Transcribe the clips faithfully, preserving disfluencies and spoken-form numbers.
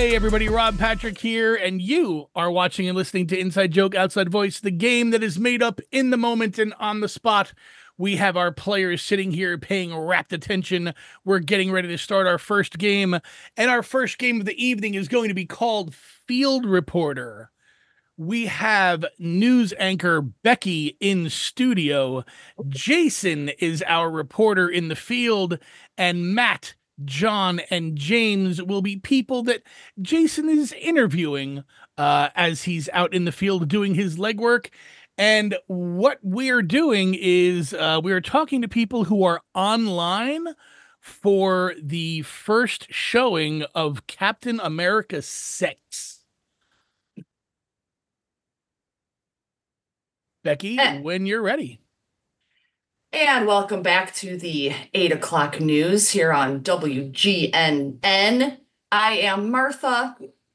Hey everybody, Rob Patrick here, and you are watching and listening to Inside Joke, Outside Voice, the game that is made up in the moment and on the spot. We have our players sitting here paying rapt attention. We're getting ready to start our first game, and our first game of the evening is going to be called Field Reporter. We have news anchor Becky in studio. Jason is our reporter in the field, and Matt, John, and James will be people that Jason is interviewing uh, as he's out in the field doing his legwork. And what we're doing is uh, we're talking to people who are online for the first showing of Captain America six. Becky, and, when you're ready. And welcome back to the eight o'clock news here on W G N N. I am Martha,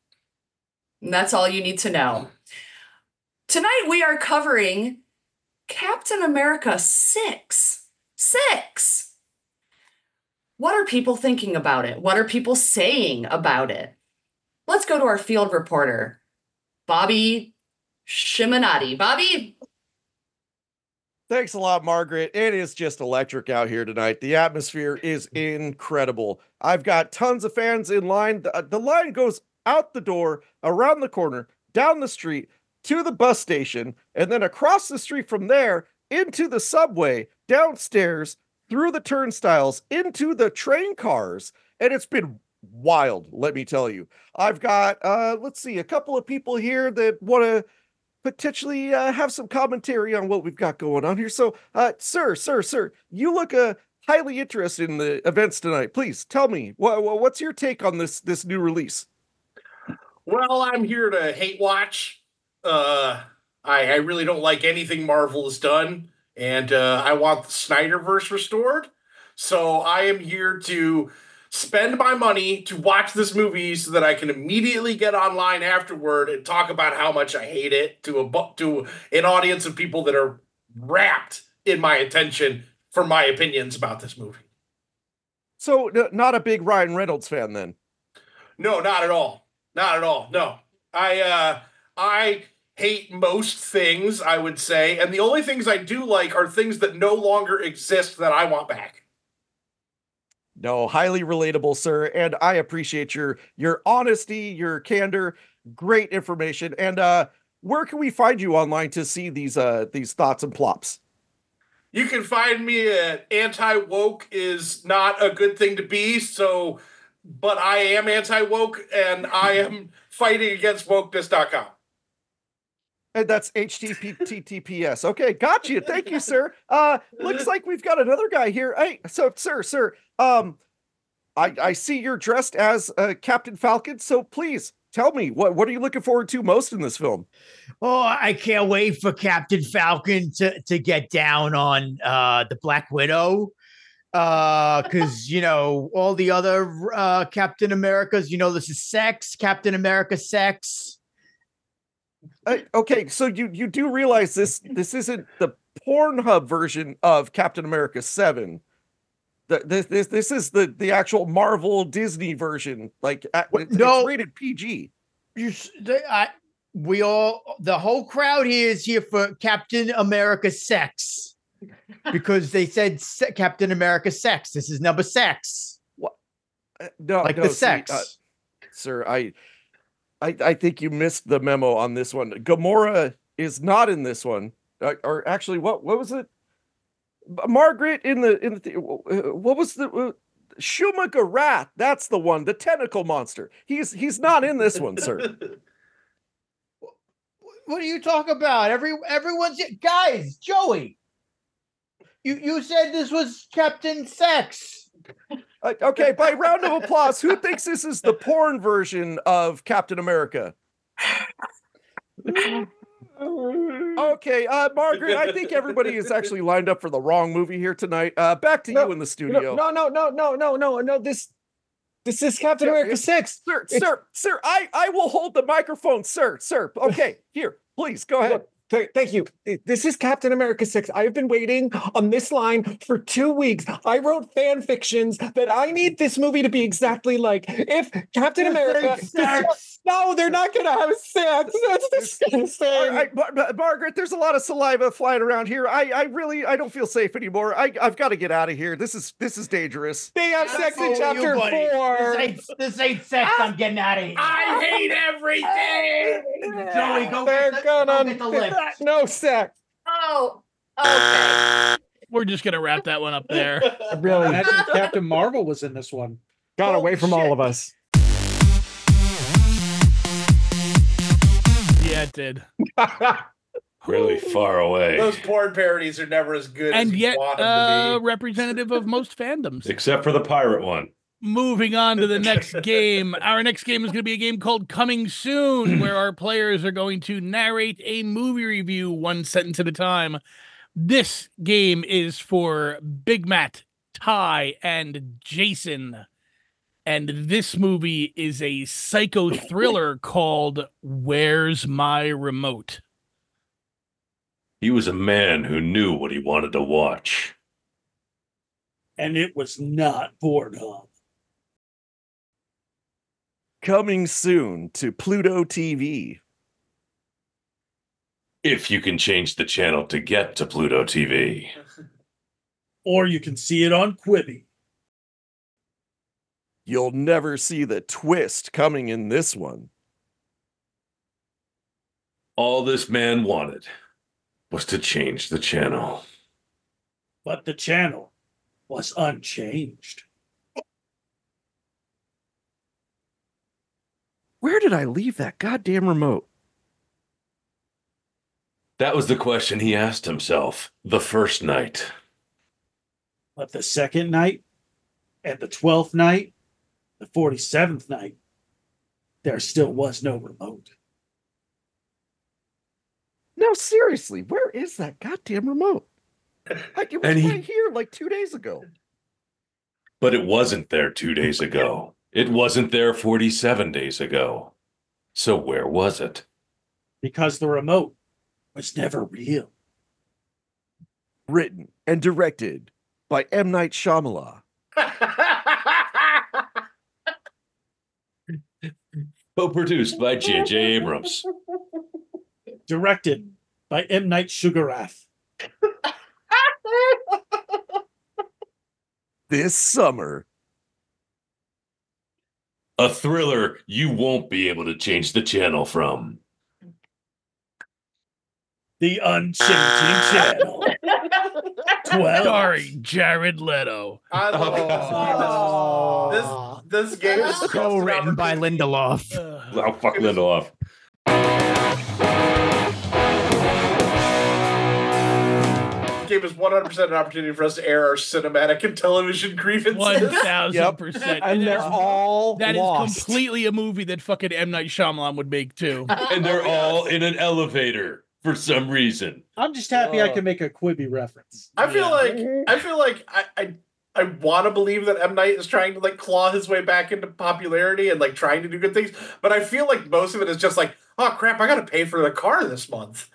and that's all you need to know. Tonight we are covering Captain America six. Six! What are people thinking about it? What are people saying about it? Let's go to our field reporter, Bobby Shimonati. Bobby? Thanks a lot, Margaret. It is just electric out here tonight. The atmosphere is incredible. I've got tons of fans in line. The, the line goes out the door, around the corner, down the street, to the bus station, and then across the street from there, into the subway, downstairs, through the turnstiles, into the train cars. And it's been wild, let me tell you. I've got, uh, let's see, a couple of people here that want to potentially uh, have some commentary on what we've got going on here. So, uh, sir, sir, sir, you look uh, highly interested in the events tonight. Please tell me, wh- wh- what's your take on this this new release? Well, I'm here to hate watch. Uh, I, I really don't like anything Marvel has done, and uh, I want the Snyderverse restored. So I am here to spend my money to watch this movie so that I can immediately get online afterward and talk about how much I hate it to a to an audience of people that are wrapped in my attention for my opinions about this movie. So, n- not a big Ryan Reynolds fan, then? No, not at all. Not at all. No, I uh, I hate most things, I would say, and the only things I do like are things that no longer exist that I want back. No, highly relatable, sir, and I appreciate your your honesty, your candor, great information. And uh, where can we find you online to see these uh these thoughts and plops? You can find me at anti-woke is not a good thing to be, so, but I am anti-woke, and I am fighting against wokeness dot com. And that's H T T P S. Okay, got you. Thank you, sir. Uh, looks like we've got another guy here. Hey, so, sir, sir, um, I, I see you're dressed as uh, Captain Falcon, so please tell me, what, what are you looking forward to most in this film? Oh, I can't wait for Captain Falcon to, to get down on uh, the Black Widow. Because, uh, you know, all the other uh, Captain Americas, you know, this is sex, Captain America sex. Uh, okay, so you you do realize this this isn't the Pornhub version of Captain America seven. The, this this this is the the actual Marvel Disney version. Like it's, no, it's rated P G. You, I, we all the whole crowd here is here for Captain America sex because they said se- Captain America sex. This is number six. What? Uh, no, like no, the see, sex, uh, sir. I. I, I think you missed the memo on this one. Gamora is not in this one, uh, or actually, what what was it? Margaret in the in the uh, what was the uh, Shuma Garath? That's the one, the tentacle monster. He's he's not in this one, sir. What do you talk about? Every everyone's guys, Joey. You you said this was Captain Sex. Uh, okay, by round of applause, who thinks this is the porn version of Captain America? Okay, uh, Margaret, I think everybody is actually lined up for the wrong movie here tonight. Uh, back to no, you in the studio. No, no, no, no, no, no, no. This, this is Captain yeah, America yeah. six. Sir, it's, sir, sir, I, I will hold the microphone, sir, sir. Okay, here, please, go ahead. Look, Th- thank you. This is Captain America six. I have been waiting on this line for two weeks. I wrote fan fictions that I need this movie to be exactly like. If Captain America... Sex. No, they're not going to have sex. That's disgusting. All right, Mar- Mar- Margaret, there's a lot of saliva flying around here. I, I really, I don't feel safe anymore. I, I've got to get out of here. This is, this is dangerous. They have sex in Oh, you chapter buddy. four. This ain't, this ain't sex. I'm getting out of here. I hate everything. Joey, go They're get the, go gonna get the lift. no sex. Oh, okay. We're just gonna wrap that one up there. Really Imagine if Captain Marvel was in this one. got away from shit. all of us. Yeah, it did. Really far away. Those porn parodies are never as good And as yet, you want them uh, to be. representative of most fandoms. Except for the pirate one. Moving on to the next game. Our next game is going to be a game called Coming Soon, where our players are going to narrate a movie review one sentence at a time. This game is for Big Matt, Ty, and Jason. And this movie is a psycho thriller called Where's My Remote? He was a man who knew what he wanted to watch. And it was not Pornhub. Coming soon to Pluto T V. If you can change the channel to get to Pluto T V. Or you can see it on Quibi. You'll never see the twist coming in this one. All this man wanted was to change the channel. But the channel was unchanged. Where did I leave that goddamn remote? That was the question he asked himself the first night. But the second night, and the twelfth night, the forty-seventh night, there still was no remote. No, seriously, where is that goddamn remote? Like, it was And he- right here like two days ago. But it wasn't there two days ago. It wasn't there forty-seven days ago. So where was it? Because the remote was never real. Written and directed by M. Night Shyamalan. Co-produced by J J Abrams. Directed by M. Night Sugarath. This summer. A thriller you won't be able to change the channel from. The Unchanging Channel. twelve. Starring Jared Leto. I love Oh. this. This game is Co-written by Lindelof. Uh, Oh, fuck Lindelof. Game is one hundred percent an opportunity for us to air our cinematic and television grievances. One thousand Yep. percent. And they're all That is lost. completely a movie that fucking M. Night Shyamalan would make too. And they're all in an elevator for some reason. I'm just happy I Oh. can make a Quibi reference. I feel Yeah. like I feel like I I, I want to believe that M. Night is trying to like claw his way back into popularity and like trying to do good things, but I feel like most of it is just like, oh crap, I got to pay for the car this month.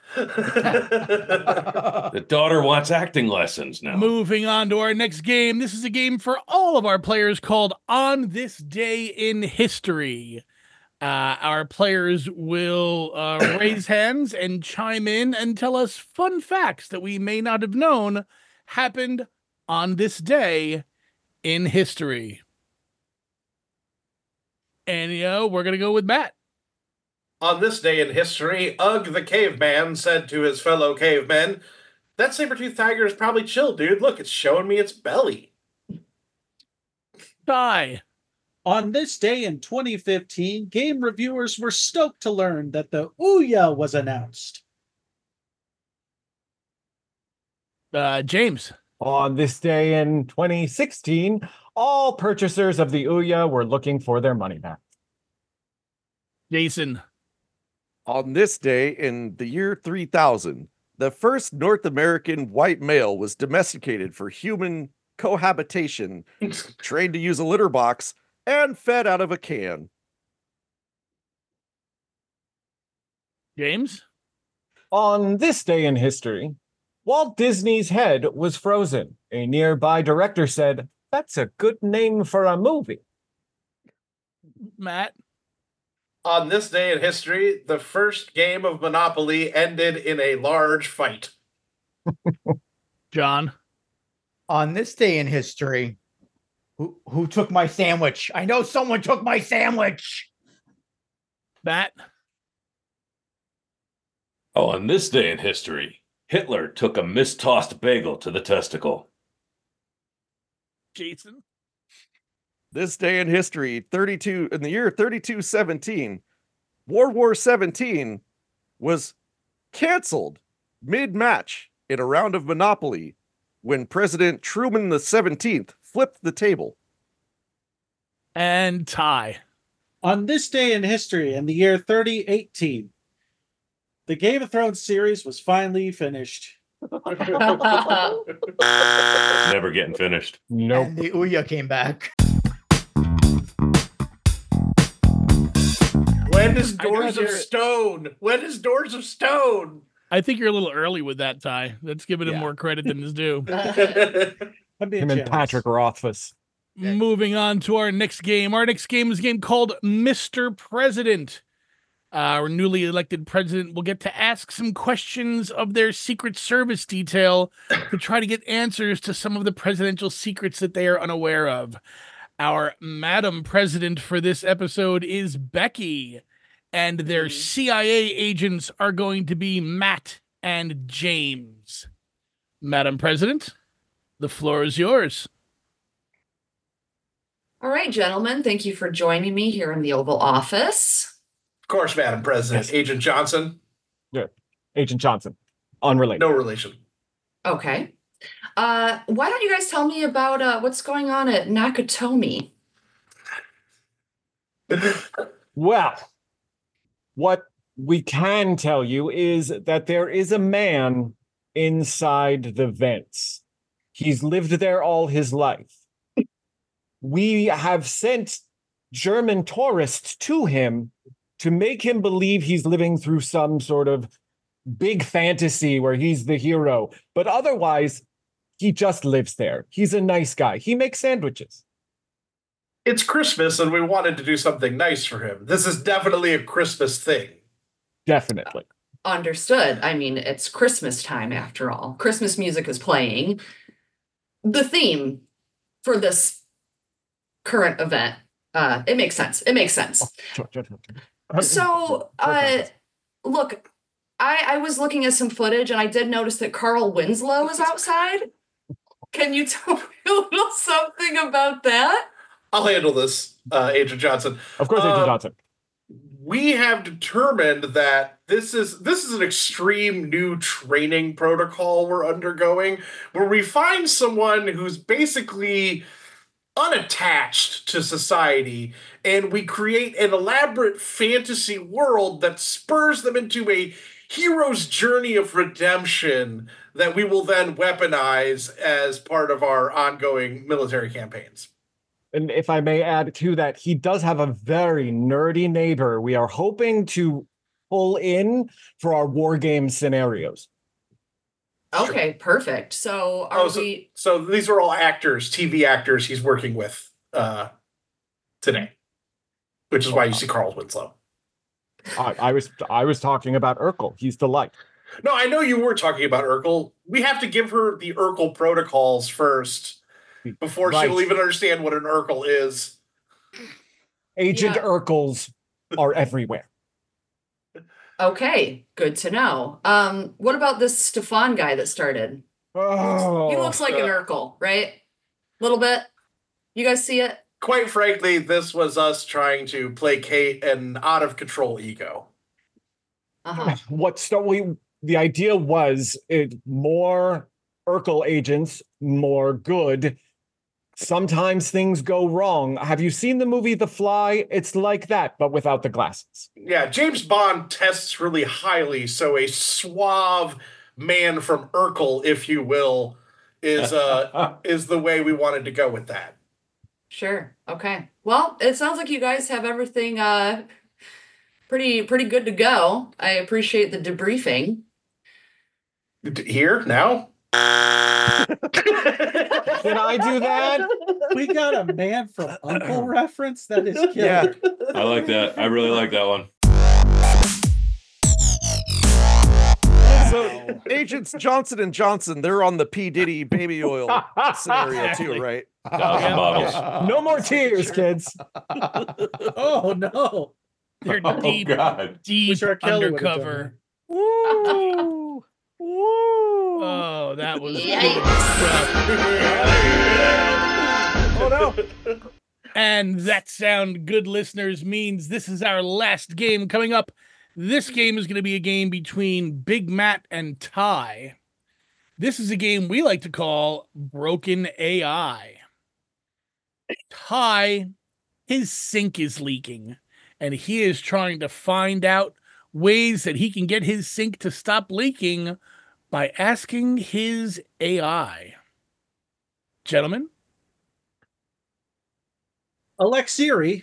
The daughter wants acting lessons now. Moving on to our next game. This is a game for all of our players called On This Day in History. Uh, our players will uh, raise hands and chime in and tell us fun facts that we may not have known happened on this day in history. And, you know, we're going to go with Matt. On this day in history, Ugg the caveman said to his fellow cavemen, "That saber-toothed tiger is probably chill, dude. Look, it's showing me its belly." Ty. On this day in twenty fifteen, game reviewers were stoked to learn that the Ouya was announced. Uh, James. On this day in twenty sixteen, all purchasers of the Ouya were looking for their money back. Jason. On this day in the year three thousand, the first North American white male was domesticated for human cohabitation, trained to use a litter box, and fed out of a can. James. On this day in history, Walt Disney's head was frozen. A nearby director said, "That's a good name for a movie." Matt? On this day in history, the first game of Monopoly ended in a large fight. John? On this day in history, who who took my sandwich? I know someone took my sandwich. Matt? Oh, on this day in history, Hitler took a mistossed bagel to the testicle. Jason? This day in history, thirty-two in the year thirty-two seventeen, World War seventeen was canceled mid-match in a round of Monopoly when President Truman the seventeenth flipped the table. And Ty? On this day in history, in the year thirty eighteen, the Game of Thrones series was finally finished. Never getting finished. Nope. And the Ouya came back. When is I know Doors of there- Stone? When is Doors of Stone? I think you're a little early with that, Ty. Let's give him Yeah. more credit than is due. I'm being Him and jealous. Patrick Rothfuss. Moving on to our next game. Our next game is a game called Mister President. Uh, our newly elected president will get to ask some questions of their Secret Service detail to try to get answers to some of the presidential secrets that they are unaware of. Our Madam President for this episode is Becky, and their Mhm. C I A agents are going to be Matt and James. Madam President, the floor is yours. All right, gentlemen, thank you for joining me here in the Oval Office. Of course, Madam President. Yes. Agent Johnson, Agent Johnson. Unrelated. no relation. Okay. Uh, why don't you guys tell me about uh, what's going on at Nakatomi? Well, what we can tell you is that there is a man inside the vents. He's lived there all his life. We have sent German tourists to him to make him believe he's living through some sort of big fantasy where he's the hero. But otherwise, he just lives there. He's a nice guy. He makes sandwiches. It's Christmas and we wanted to do something nice for him. This is definitely a Christmas thing. Definitely. Understood. I mean, it's Christmas time after all. Christmas music is playing. The theme for this current event, uh, it makes sense. It makes sense. Sure, sure, sure. So, uh, look, I, I was looking at some footage and I did notice that Carl Winslow is outside. Can you tell me a little something about that? I'll handle this, uh, Agent Johnson. Of course, Agent Um, Johnson. We have determined that this is this is an extreme new training protocol we're undergoing, where we find someone who's basically unattached to society, and we create an elaborate fantasy world that spurs them into a hero's journey of redemption that we will then weaponize as part of our ongoing military campaigns. And if I may add to that, he does have a very nerdy neighbor we are hoping to pull in for our war game scenarios. Okay, perfect. So are Oh, so, we so these are all actors, T V actors he's working with uh, today, which is why you see Carl Winslow. I, I was I was talking about Urkel. He's the light. No, I know you were talking about Urkel. We have to give her the Urkel protocols first before Right. she'll even understand what an Urkel is. Agent Yeah. Urkels are everywhere. okay? Good to know. Um, what about this Stefan guy that started? Oh, He looks like an Urkel, right? A little bit. You guys see it? Quite frankly, this was us trying to placate an out of control ego. Uh-huh. what so we the idea was it more Urkel agents, more good. Sometimes things go wrong. Have you seen the movie The Fly? It's like that, but without the glasses. Yeah, James Bond tests really highly, so a suave man from Urkel, if you will, is uh is the way we wanted to go with that. Sure. Okay. Well, it sounds like you guys have everything uh pretty pretty good to go. I appreciate the debriefing. D- Here now. Can I do that? We got a Man from Uncle reference that is killing. Yeah. I like that. I really like that one. So Agents Johnson and Johnson, they're on the P. Diddy baby oil scenario Exactly. too, right? Thousand bottles. No more tears, kids. Oh no. They're Oh deep, God. deep Wish R. Kelly would've done undercover. Woo! Woo! Oh, that was Oh no! And that sound, good listeners, means this is our last game coming up. This game is going to be a game between Big Matt and Ty. This is a game we like to call Broken A I. Ty, his sink is leaking, and he is trying to find out ways that he can get his sink to stop leaking by asking his A I. Gentlemen? Alexiri.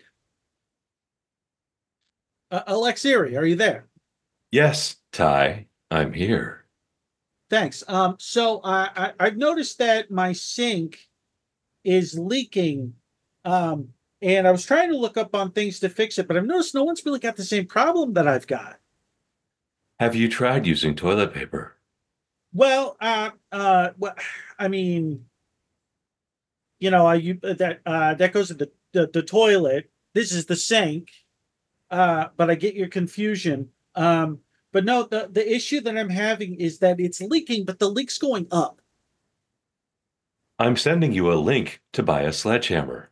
Uh, Alexiri, are you there? Yes, Ty, I'm here. Thanks. Um, so uh, I, I've noticed that my sink is leaking, um, and I was trying to look up on things to fix it, but I've noticed no one's really got the same problem that I've got. Have you tried using toilet paper? Well, uh, uh, well, I mean, you know, I you, that uh, that goes in the, the the toilet. This is the sink. Uh, but I get your confusion. Um, but no, the, the issue that I'm having is that it's leaking, but the leak's going up. I'm sending you a link to buy a sledgehammer.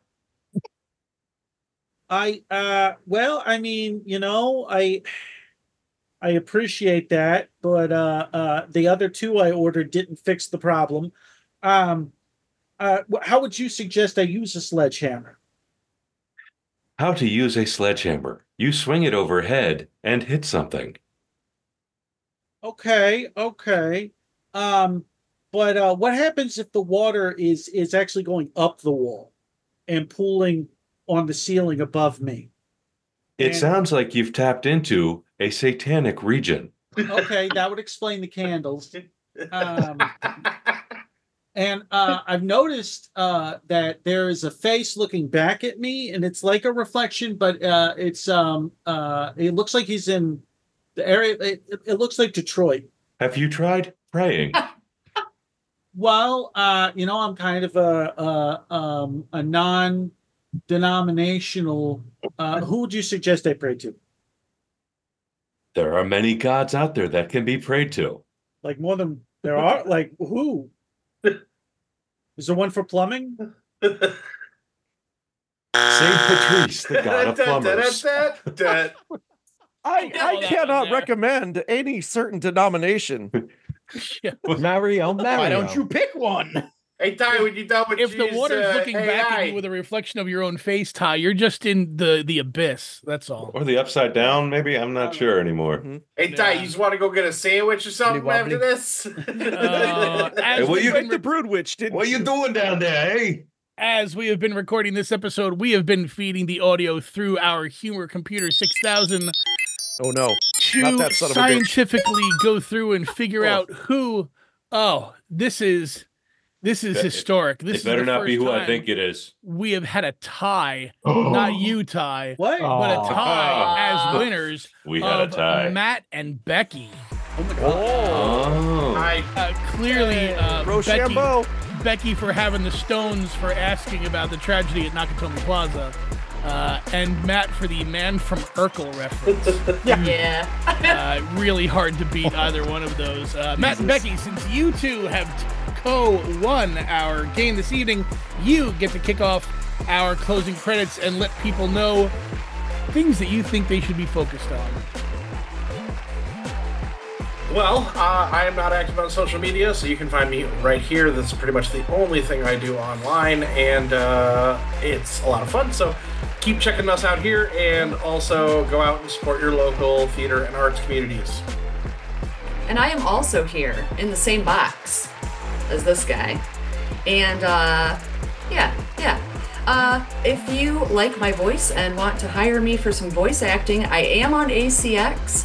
I, uh, well, I mean, you know, I, I appreciate that, but uh, uh, the other two I ordered didn't fix the problem. Um, uh, wh- how would you suggest I use a sledgehammer? How to use a sledgehammer. You swing it overhead and hit something. Okay, okay. Um, but uh, what happens if the water is is actually going up the wall and pooling on the ceiling above me? It And- sounds like you've tapped into a satanic region. Okay, that would explain the candles. Um, and uh, I've noticed uh, that there is a face looking back at me, and it's like a reflection, but uh, it's um uh it looks like he's in the area. It, it looks like Detroit. Have you tried praying? Well, uh, you know, I'm kind of a a, um, a non-denominational. Uh, who would you suggest I pray to? There are many gods out there that can be prayed to. Like more than there are. Like who? Is there one for plumbing? Saint Patrice, the god of plumbers. I, I that cannot one there. recommend any certain denomination. Mario, Mario. Why don't you pick one? Hey Ty, when you done with If the use, water's uh, looking back at you with a reflection of your own face, Ty, you're just in the, the abyss. That's all. Or the upside down, maybe? I'm not sure anymore. Hey Ty, Yeah. you just want to go get a sandwich or something Wobbly after this? Uh, as, Hey, what we've you- been Like the Brood Witch, didn't What are you doing down there, hey? as we have been recording this episode, we have been feeding the audio through our Humor Computer six thousand Oh no. to Not that son of a bitch. scientifically go through and figure Oh. out who. Oh, this is this is It- historic. This It is better the not be first who I time think it is. we have had a tie, not you, Ty, What? but a Oh. tie as winners We had a of tie. Matt and Becky. Oh. I Uh, clearly, uh, Becky, Rochambeau. Becky for having the stones for asking about the tragedy at Nakatomi Plaza, uh, and Matt for the Man from Urkel reference. Yeah. uh, really hard to beat either one of those. Uh, Matt and Becky, since you two have t- co-won our game this evening, you get to kick off our closing credits and let people know things that you think they should be focused on. Well, uh, I am not active on social media, so you can find me right here. That's pretty much the only thing I do online, and uh, it's a lot of fun. So keep checking us out here, and also go out and support your local theater and arts communities. And I am also here in the same box as this guy. And uh, yeah, yeah. Uh, if you like my voice and want to hire me for some voice acting, I am on A C X.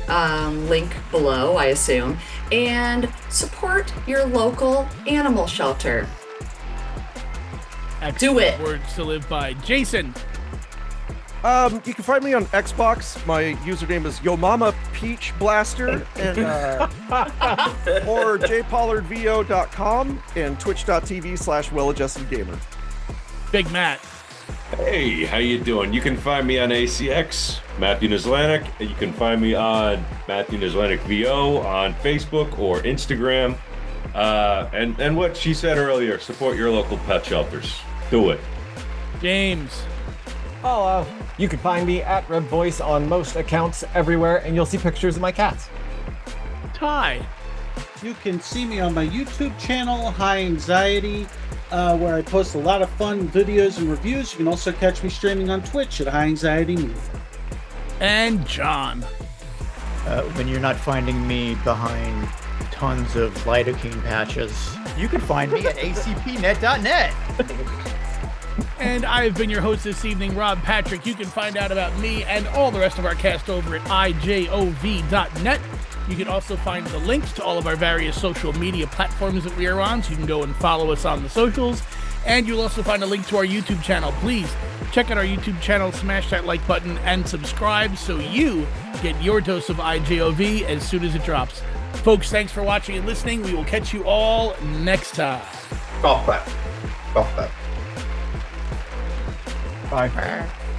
um, link below, I assume, and support your local animal shelter. Excellent Do it. Words to live by. Jason. Um, you can find me on Xbox. My username is Yo Mama Peach Blaster, and uh, or j pollard v o dot com and twitch dot t v slash well adjusted gamer. Big Matt. Hey, how you doing? You can find me on A C X, Matthew Nislanik. You can find me on Matthew Nislanik V O on Facebook or Instagram. Uh, and, and what she said earlier, support your local pet shelters. Do it. James. Oh, uh, you can find me at Red Voice on most accounts everywhere, and you'll see pictures of my cats. Ty. You can see me on my YouTube channel, High Anxiety, uh, where I post a lot of fun videos and reviews. You can also catch me streaming on Twitch at High Anxiety Media. And John. Uh, when you're not finding me behind tons of lidocaine patches, you can find me at a c p net dot net. And I've been your host this evening, Rob Patrick. You can find out about me and all the rest of our cast over at i j o v dot net. You can also find the links to all of our various social media platforms that we are on, so you can go and follow us on the socials. And you'll also find a link to our YouTube channel. Please check out our YouTube channel, smash that like button, and subscribe so you get your dose of I J O V as soon as it drops. Folks, thanks for watching and listening. We will catch you all next time. Golf clap. Golf clap. Bye.